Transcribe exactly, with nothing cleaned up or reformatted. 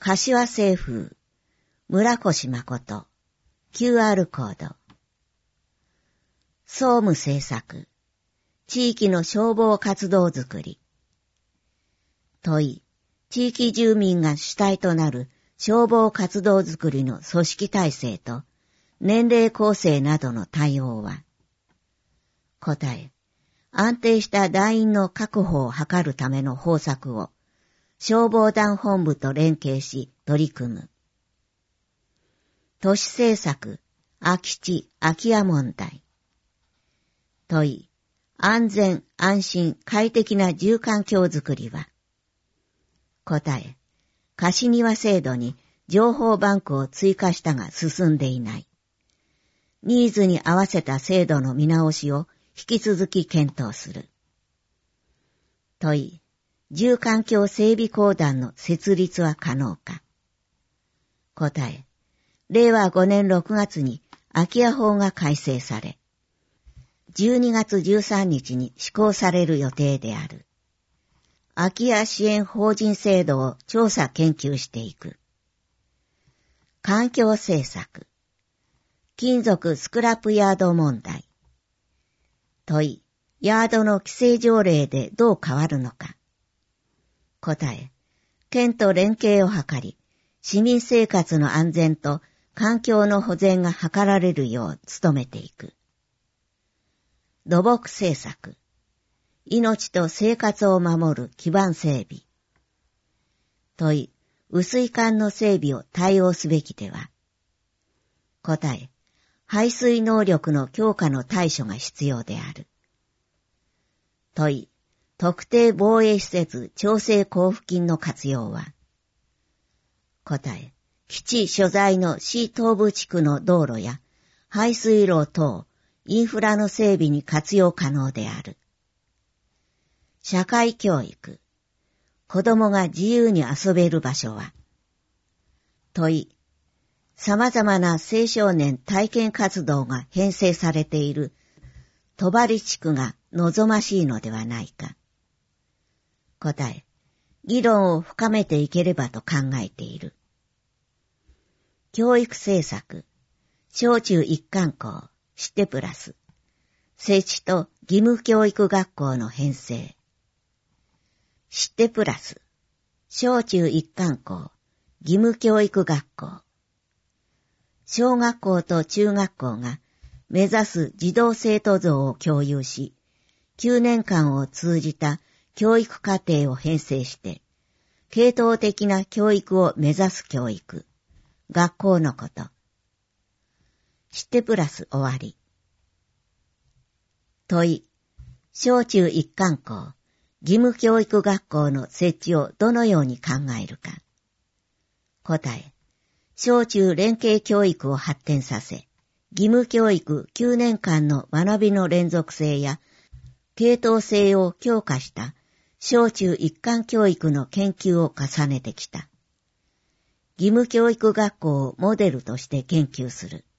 柏清風、村越誠、キューアール コード。総務政策、地域の消防活動づくり。問い、地域住民が主体となる消防活動づくりの組織体制と年齢構成などの対応は。答え、安定した団員の確保を図るための方策を消防団本部と連携し取り組む。都市政策、空き地、空き家問題。問い、安全、安心、快適な住環境づくりは。答え、貸庭制度に情報バンクを追加したが進んでいない。ニーズに合わせた制度の見直しを引き続き検討する。問い、住環境整備公団の設立は可能か。答え、れいわごねんろくがつに空き家法が改正され、じゅうにがつじゅうさんにちに施行される予定である。空き家支援法人制度を調査研究していく。環境政策。金属スクラップヤード問題。問い、ヤードの規制条例でどう変わるのか。答え、県と連携を図り、市民生活の安全と環境の保全が図られるよう努めていく。土木政策。命と生活を守る基盤整備。問い、雨水管の整備を対応すべきでは。答え、排水能力の強化の対処が必要である。問い、特定防衛施設調整交付金の活用は。答え、基地所在の市東部地区の道路や排水路等、インフラの整備に活用可能である。社会教育。子供が自由に遊べる場所は。問い。様々な青少年体験活動が編成されている戸張地区が望ましいのではないか。答え。議論を深めていければと考えている。教育政策。小中一貫校。知ってプラス。設置と義務教育学校の編成。知ってプラス。小中一貫校。義務教育学校。小学校と中学校が目指す児童生徒像を共有し、きゅうねんかんを通じた教育課程を編成して、系統的な教育を目指す教育。学校のこと。知ってプラス終わり。問い。小中一貫校、義務教育学校の設置をどのように考えるか。答え。小中連携教育を発展させ、義務教育きゅうねんかんの学びの連続性や系統性を強化した小中一貫教育の研究を重ねてきた。義務教育学校をモデルとして研究する。